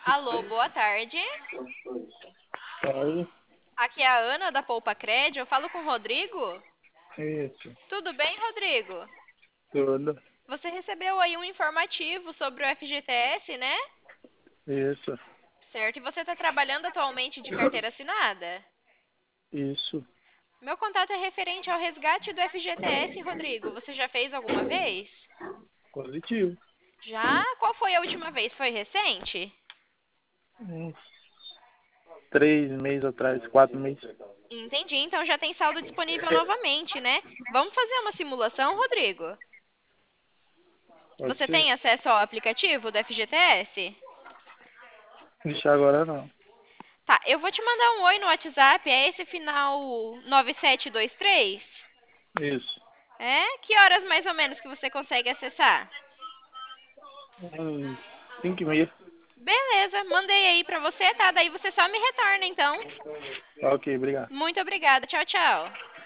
Alô, boa tarde. Oi, Aqui é a Ana da Poupa Cred. Eu falo com o Rodrigo? isso, Tudo bem, Rodrigo? tudo, Você recebeu aí um informativo sobre o FGTS, né? isso, Certo. E você está trabalhando atualmente de carteira assinada? isso, Meu contato é referente ao resgate do FGTS, Rodrigo. Você já fez alguma vez? positivo. Já? Qual foi a última vez? Foi recente? Uns 3 meses atrás, 4 meses. Entendi. Então já tem saldo disponível novamente, né? Vamos fazer uma simulação, Rodrigo? Pode Você ser? tem acesso ao aplicativo do FGTS? Deixar agora não. Tá, eu vou te mandar um oi no WhatsApp. É esse final 9723? Isso. É? Que horas mais ou menos que você consegue acessar? 5 meses. Beleza, mandei aí pra você, tá? Daí você só me retorna, então. Ok, obrigado. Muito obrigada. Tchau, tchau.